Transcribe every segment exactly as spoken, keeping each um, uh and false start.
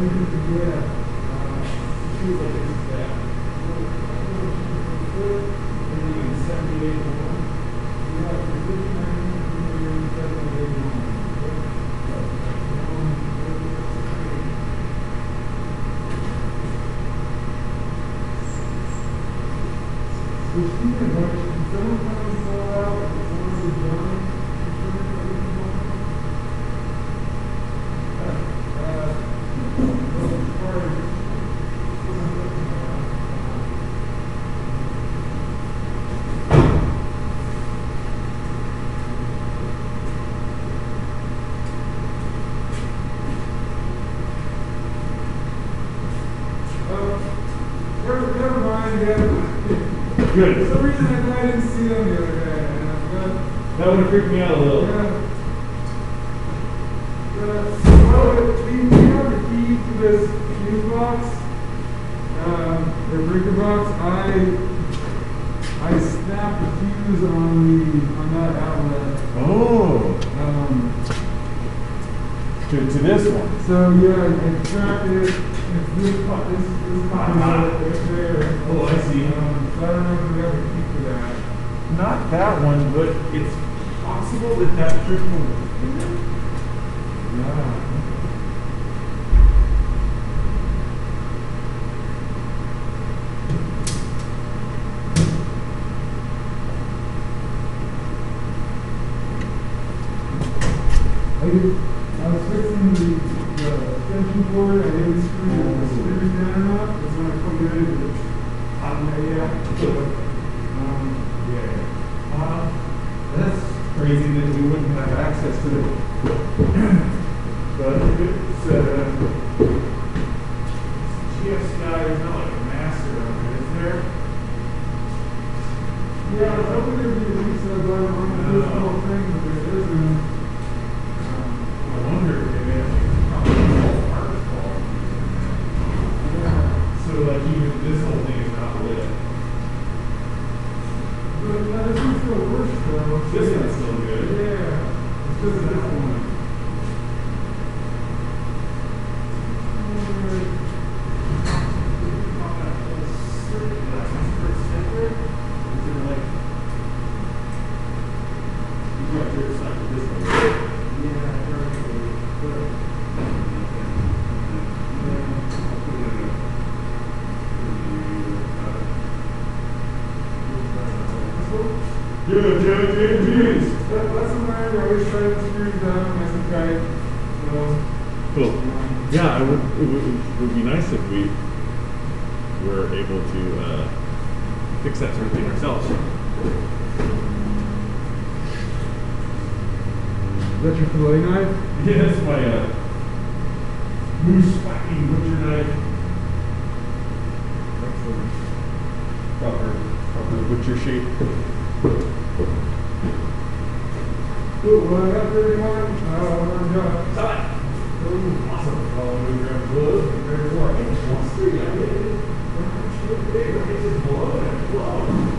Yeah. Uh, she was like, it's that. And then in seventy-eight one. Yeah, fifty-nine, seventy-eight one. So she did like, someone come and fall out, and someone was young. Never mind, yeah. Good. For some reason I thought I didn't see them the other day. And I forgot. That would have freaked me out a little. Yeah. Uh, well, we, we have the key to this fuse box, um, the breaker box. I I snapped the fuse on the on that outlet. Oh. Um, To, to this one. so yeah, and tracked it. It's this part, this this part right there. Oh, I see. Um, so I don't know if we have a key for that. Not that one, but it's possible that that trick will. Yeah. I did, I was fixing the, the extension cord. I didn't screw the screws down enough. That's when I put it in the top of my, yeah. Um, Yeah. Uh, that's crazy that we wouldn't have access to it. But it's, uh, G S C I is not like a master of it, is there? yeah, I was hoping there'd be a piece of it on this whole thing, but there isn't. I wonder if they have like all parts fall. Yeah. So like even this whole thing is not lit. But uh, this one still works though. This one's still good. Yeah. It's just this one. Yeah, yeah, yeah, yeah. That, that's what I always try to screws down nice and tight. So, Cool. um, Yeah, it would, it would, it would be nice if we were able to uh, fix that sort of thing ourselves. Is that your fillet knife? Yeah, that's my uh, moose fucking butcher knife. That's the proper, proper butcher shape. Cool, well, I got thirty-one. Uh, we're done. Stop it! Ooh. Awesome. Oh, we grab gloves and grab more. I just want three. I did it. It's big. It's just blow and blow.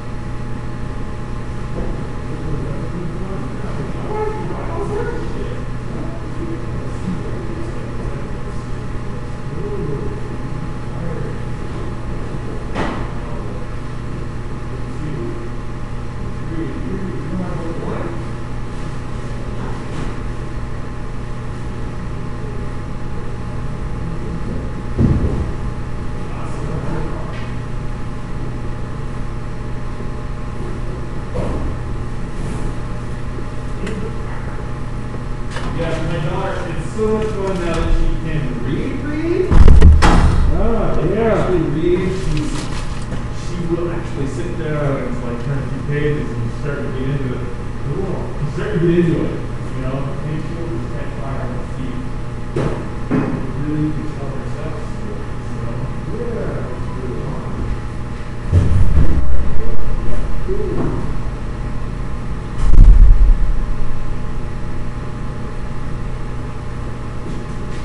So much fun now that she can read, read. Ah, Like yeah. actually read. She's, she will actually sit down and like turn a few pages and start to get into it. Cool. You start to get into it. You know, maybe she'll just catch fire on the feet. Really can tell herself.